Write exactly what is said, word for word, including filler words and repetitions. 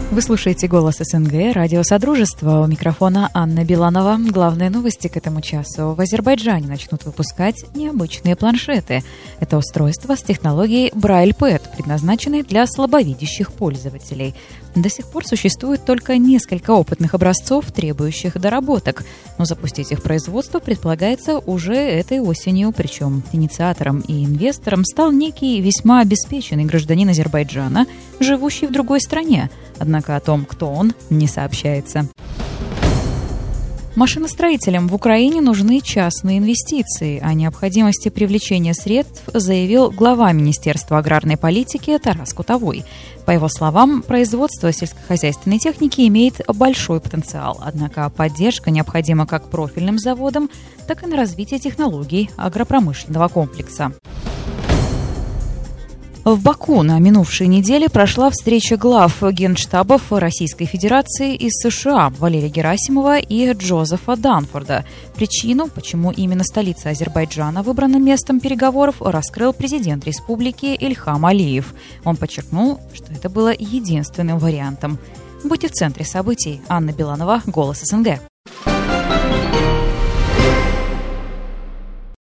Вы слушаете «Голос СНГ», радио «Содружество». У микрофона Анна Биланова. Главные новости к этому часу. В Азербайджане начнут выпускать необычные планшеты. Это устройство с технологией Braille Pad, предназначенные для слабовидящих пользователей. До сих пор существует только несколько опытных образцов, требующих доработок. Но запустить их производство предполагается уже этой осенью. Причем инициатором и инвестором стал некий весьма обеспеченный гражданин Азербайджана, живущий в другой стране. Однако о том, кто он, не сообщается. Машиностроителям в Украине нужны частные инвестиции. О необходимости привлечения средств заявил глава Министерства аграрной политики Тарас Кутовой. По его словам, производство сельскохозяйственной техники имеет большой потенциал, однако поддержка необходима как профильным заводам, так и на развитие технологий агропромышленного комплекса. В Баку на минувшей неделе прошла встреча глав генштабов Российской Федерации и США Валерия Герасимова и Джозефа Данфорда. Причину, почему именно столица Азербайджана выбрана местом переговоров, раскрыл президент республики Ильхам Алиев. Он подчеркнул, что это было единственным вариантом. Будьте в центре событий. Анна Биланова, «Голос СНГ».